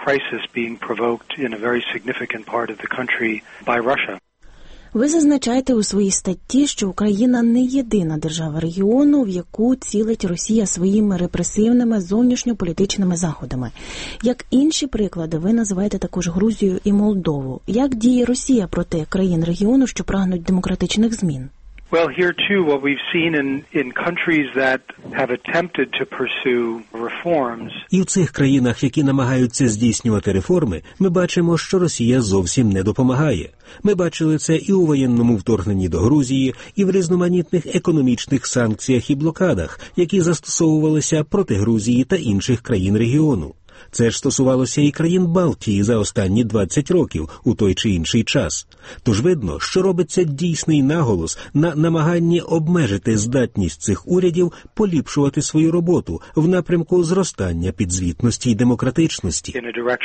Ви зазначаєте у своїй статті, що Україна не єдина держава регіону, в яку цілить Росія своїми репресивними зовнішньополітичними заходами. Як інші приклади, ви називаєте також Грузію і Молдову. Як діє Росія проти країн регіону, що прагнуть демократичних змін?
Well, here too, what we've seen in, in countries that have attempted to pursue reforms.
І в цих країнах, які намагаються здійснювати реформи, ми бачимо, що Росія зовсім не допомагає. Ми бачили це і у воєнному вторгненні до Грузії, і в різноманітних економічних санкціях і блокадах, які застосовувалися проти Грузії та інших країн регіону. Це ж стосувалося і країн Балтії за останні двадцять років у той чи інший час. Тож видно, що робиться дійсний наголос на намаганні обмежити здатність цих урядів поліпшувати свою роботу в напрямку зростання підзвітності й демократичності.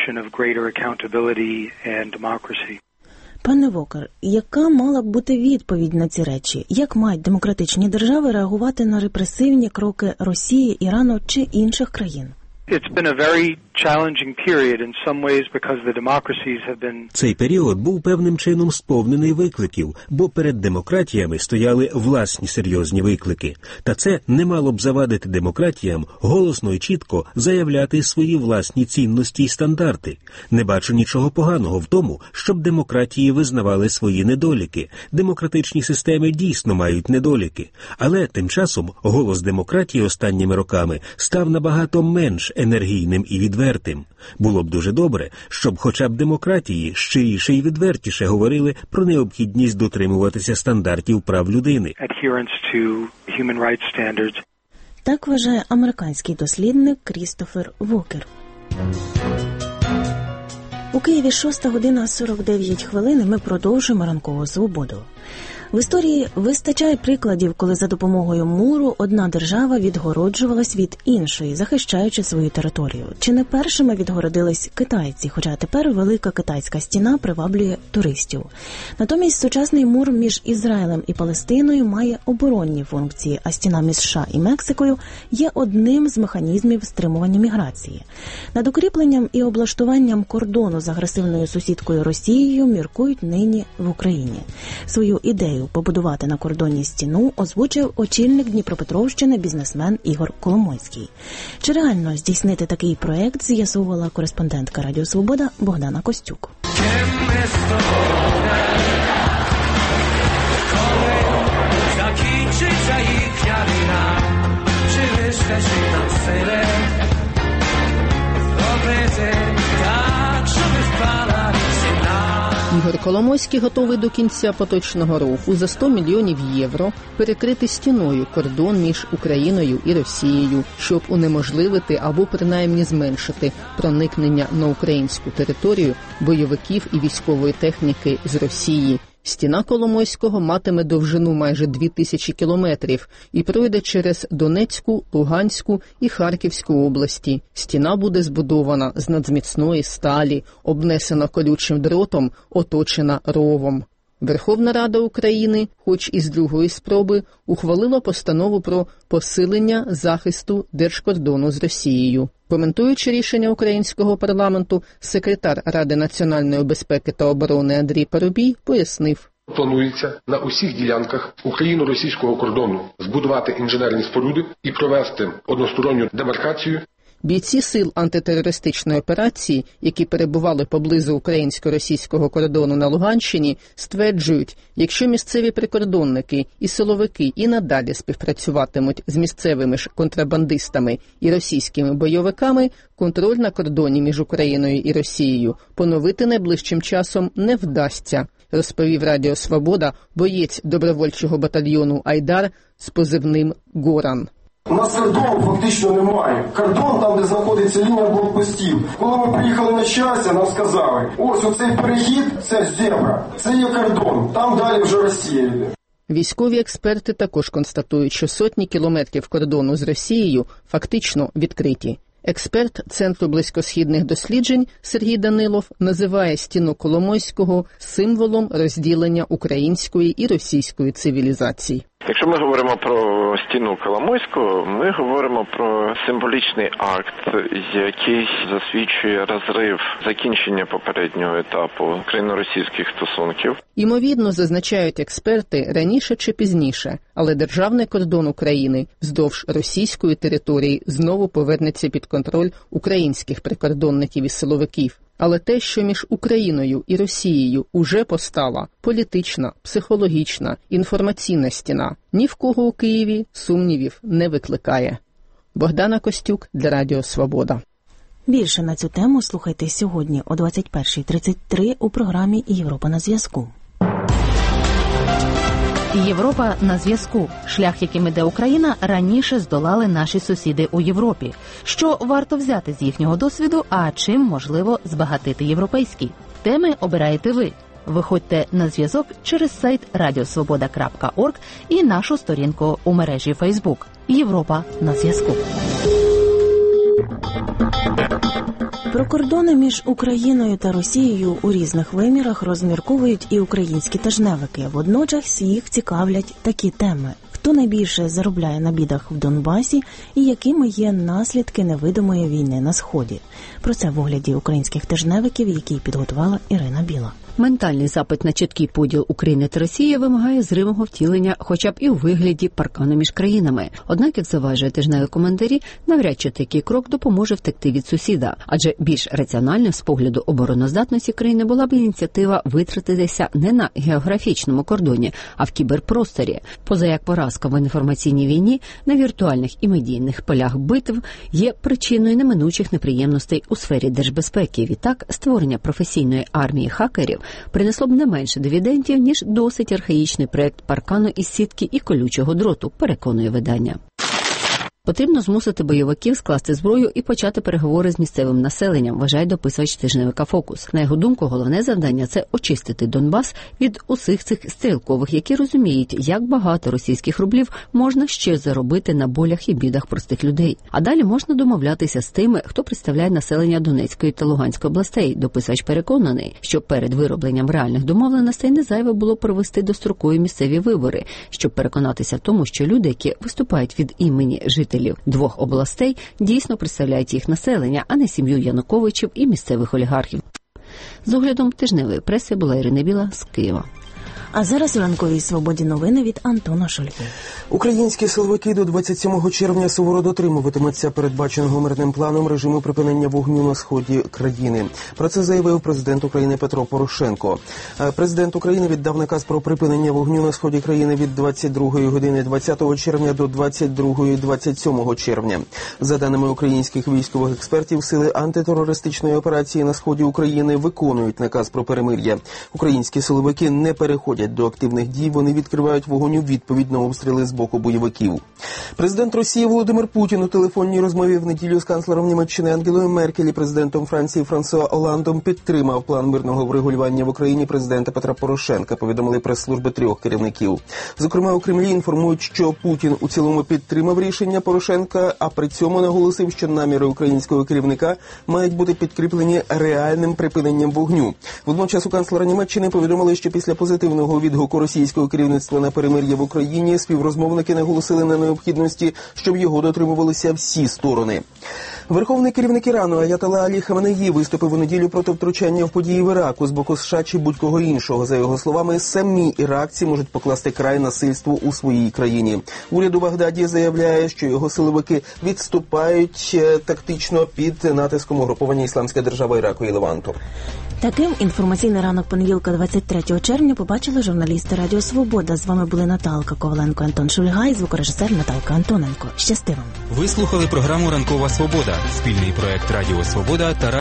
Пане Вокер, яка мала б бути відповідь на ці речі? Як мають демократичні держави реагувати на репресивні кроки Росії, Ірану чи інших країн?
It's been a very challenging period in some ways because the democracies have been...
Цей період був певним чином сповнений викликів, бо перед демократіями стояли власні серйозні виклики. Та це не мало б завадити демократіям голосно і чітко заявляти свої власні цінності й стандарти. Не бачу нічого поганого в тому, щоб демократії визнавали свої недоліки. Демократичні системи дійсно мають недоліки. Але тим часом голос демократії останніми роками став набагато менш енергійним і відвертим. Було б дуже добре, щоб хоча б демократії щиріше і відвертіше говорили про необхідність дотримуватися стандартів прав людини.
Так вважає американський дослідник Крістофер Вокер. У Києві шоста година сорок дев'ять хвилин, і ми продовжуємо ранкову свободу. В історії вистачає прикладів, коли за допомогою муру одна держава відгороджувалась від іншої, захищаючи свою територію. Чи не першими відгородились китайці, хоча тепер Велика Китайська стіна приваблює туристів. Натомість сучасний мур між Ізраїлем і Палестиною має оборонні функції, а стіна між США і Мексикою є одним з механізмів стримування міграції. Над укріпленням і облаштуванням кордону з агресивною сусідкою Росією міркують нині в Україні. Свою ідею побудувати на кордоні стіну озвучив очільник Дніпропетровщини бізнесмен Ігор Коломойський. Чи реально здійснити такий проект, з'ясовувала кореспондентка Радіо Свобода Богдана Костюк.
Закінчиться їхня війна, чи вистачить нам сили зробити так, щоб впала ціна.
Ігор Коломойський готовий до кінця поточного року за сто мільйонів євро перекрити стіною кордон між Україною і Росією, щоб унеможливити або принаймні зменшити проникнення на українську територію бойовиків і військової техніки з Росії. Стіна Коломойського матиме довжину майже дві тисячі кілометрів і пройде через Донецьку, Луганську і Харківську області. Стіна буде збудована з надміцної сталі, обнесена колючим дротом, оточена ровом. Верховна Рада України, хоч і з другої спроби, ухвалила постанову про посилення захисту держкордону з Росією. Коментуючи рішення українського парламенту, секретар Ради національної безпеки та оборони Андрій Парубій пояснив.
Планується на усіх ділянках україно-російського кордону збудувати інженерні споруди і провести односторонню демаркацію.
Бійці сил антитерористичної операції, які перебували поблизу українсько-російського кордону на Луганщині, стверджують, якщо місцеві прикордонники і силовики і надалі співпрацюватимуть з місцевими ж контрабандистами і російськими бойовиками, контроль на кордоні між Україною і Росією поновити найближчим часом не вдасться. розповів Радіо Свобода боєць добровольчого батальйону «Айдар» з позивним «Горан».
У нас кордону фактично немає. Кордон там, де знаходиться лінія блокпостів. Коли ми приїхали на Щастя, нам сказали, ось оцей перехід – це зебра, це є кордон, там далі вже Росія йде.
Військові експерти також констатують, що сотні кілометрів кордону з Росією фактично відкриті. Експерт Центру близькосхідних досліджень Сергій Данилов називає стіну Коломойського символом розділення української і російської цивілізацій.
Якщо ми говоримо про стіну Коломойського, ми говоримо про символічний акт, який засвідчує розрив, закінчення попереднього етапу україно-російських стосунків.
Ймовірно, зазначають експерти, раніше чи пізніше, але державний кордон України вздовж російської території знову повернеться під контроль українських прикордонників і силовиків. Але те, що між Україною і Росією уже постала політична, психологічна, інформаційна стіна, ні в кого у Києві сумнівів не викликає. Богдана Костюк для Радіо Свобода.
Більше на цю тему слухайте сьогодні о двадцять перша тридцять три у програмі «Європа на зв'язку».
Європа на зв'язку. Шлях, яким іде Україна, раніше здолали наші сусіди у Європі. Що варто взяти з їхнього досвіду, а чим можливо збагатити європейський? Теми обираєте ви. Виходьте на зв'язок через сайт радіосвобода крапка орг і нашу сторінку у мережі Фейсбук. Європа на зв'язку.
Про кордони між Україною та Росією у різних вимірах розмірковують і українські тижневики. Водночас їх цікавлять такі теми. Хто найбільше заробляє на бідах в Донбасі і якими є наслідки невидимої війни на Сході? Про це в огляді українських тижневиків, який підготувала Ірина Біла.
Ментальний запит на чіткий поділ України та Росії вимагає зримого втілення хоча б і у вигляді паркану між країнами. Однак, як заважує тижневі коментарі, навряд чи такий крок допоможе втекти від сусіда. Адже більш раціональним з погляду обороноздатності країни була б ініціатива витратитися не на географічному кордоні, а в кіберпросторі. Поза як поразка в інформаційній війні на віртуальних і медійних полях битв є причиною неминучих неприємностей у сфері держбезпеки. Відтак, створення професійної армії хакерів принесло б не менше дивідендів, ніж досить архаїчний проект паркану із сітки і колючого дроту, переконує видання. Потрібно змусити бойовиків скласти зброю і почати переговори з місцевим населенням, вважає дописувач тижневика «Фокус». На його думку, головне завдання – це очистити Донбас від усіх цих стрілкових, які розуміють, як багато російських рублів можна ще заробити на болях і бідах простих людей. А далі можна домовлятися з тими, хто представляє населення Донецької та Луганської областей. Дописувач переконаний, що перед виробленням реальних домовленостей не зайве було провести дострокові місцеві вибори, щоб переконатися в тому, що люди, які виступають від імені жителів двох областей, дійсно представляють їх населення, а не сім'ю Януковичів і місцевих олігархів. З оглядом тижневої преси була Ірина Біла з Києва.
А зараз у ранковій свободі новини від Антона Шульги.
Українські силовики до двадцять сьомого червня суворо дотримуватимуться передбаченого мирним планом режиму припинення вогню на сході країни. Про це заявив президент України Петро Порошенко. Президент України віддав наказ про припинення вогню на сході країни від двадцять другої години двадцятого червня до двадцять другої двадцять сьомого червня. За даними українських військових експертів, сили антитерористичної операції на сході України виконують наказ про перемир'я. Українські силовики не переходять до активних дій, вони відкривають вогонь у відповідь на обстріли з боку бойовиків. Президент Росії Володимир Путін у телефонній розмові в неділю з канцлером Німеччини Ангелою Меркель і президентом Франції Франсуа Оландом підтримав план мирного врегулювання в Україні президента Петра Порошенка, повідомили прес-служби трьох керівників. Зокрема, у Кремлі інформують, що Путін у цілому підтримав рішення Порошенка, а при цьому наголосив, що наміри українського керівника мають бути підкріплені реальним припиненням вогню. Водночас у канцлера Німеччини повідомили, що після позитивного відгуку російського керівництва на перемир'я в Україні співрозмовники наголосили на необхідності, щоб його дотримувалися всі сторони. Верховний керівник Ірану Аятолла Алі Хаменеї виступив у неділю проти втручання в події в Іраку з боку США чи будь-кого іншого. За його словами, самі іракці можуть покласти край насильству у своїй країні. Уряд у Багдаді заявляє, що його силовики відступають тактично під натиском угруповання «Ісламська держава» Іраку і Леванту.
Таким інформаційний ранок понеділка двадцять третього червня побачили журналісти Радіо Свобода. З вами були Наталка Коваленко, Антон Шульга і звукорежисер Наталка Антоненко. Щасти вам!
Ви слухали програму «Ранкова Свобода» – спільний проект Радіо Свобода та